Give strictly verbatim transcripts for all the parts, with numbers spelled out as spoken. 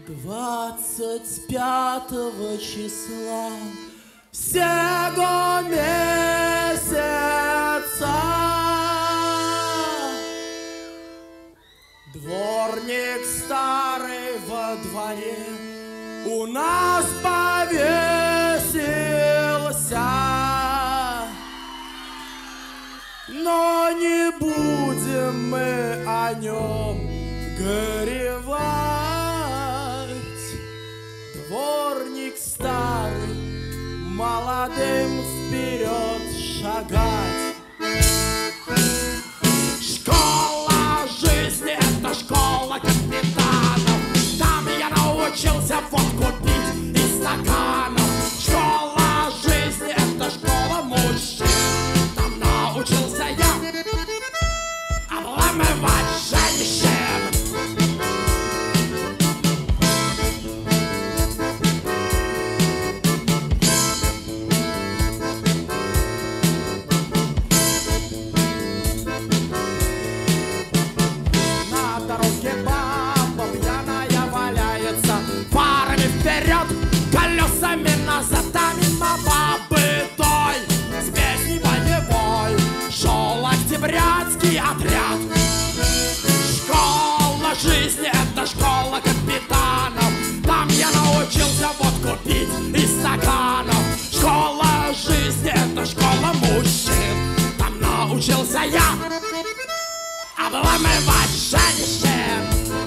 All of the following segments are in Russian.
Двадцать пятого числа всего месяца дворник старый во дворе у нас повесился, но не будем мы о нем горевать. Дворник старый, молодым вперед шагать. Школа жизни — это школа капитанов. Там я научился водку пить из стаканов. Школа жизни — это школа мужчин. Там научился я обламывать женщин. Колесами назад, а мимо бабы той с песней боевой шел октябрятский отряд. Школа жизни — это школа капитанов. Там я научился водку пить из стаканов. Школа жизни — это школа мужчин. Там научился я обламывать женщин.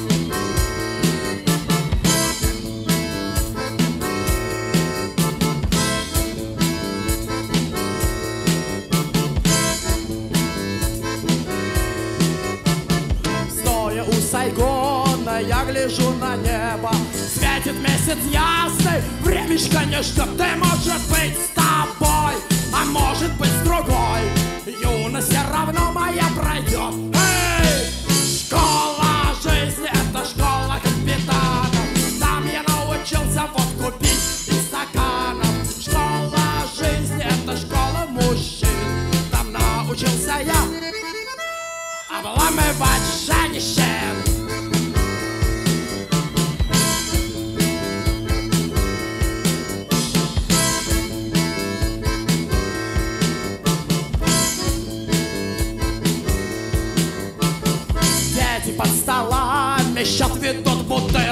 Сайгона я гляжу на небо, светит месяц ясный, времечко не ждет. Ты, может быть, с тобой, а может быть, с другой. Юность все равно моя пройдет. Эй! Школа жизни — это школа капитанов. Там я научился водку пить из стаканов. Школа жизни — это школа мужчин. Там научился я обламывать женщин. Дети под столами счет ведут, будто